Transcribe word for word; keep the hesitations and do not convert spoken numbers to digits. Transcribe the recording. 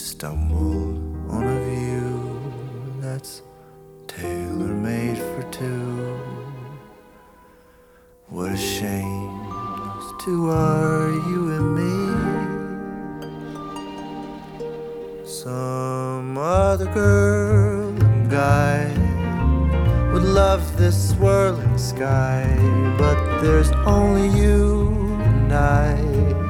stumbled on a view that's tailor-made for two. What a shame those two are, you and me. Some other girl and guy would love this swirling sky, but there's only you and I.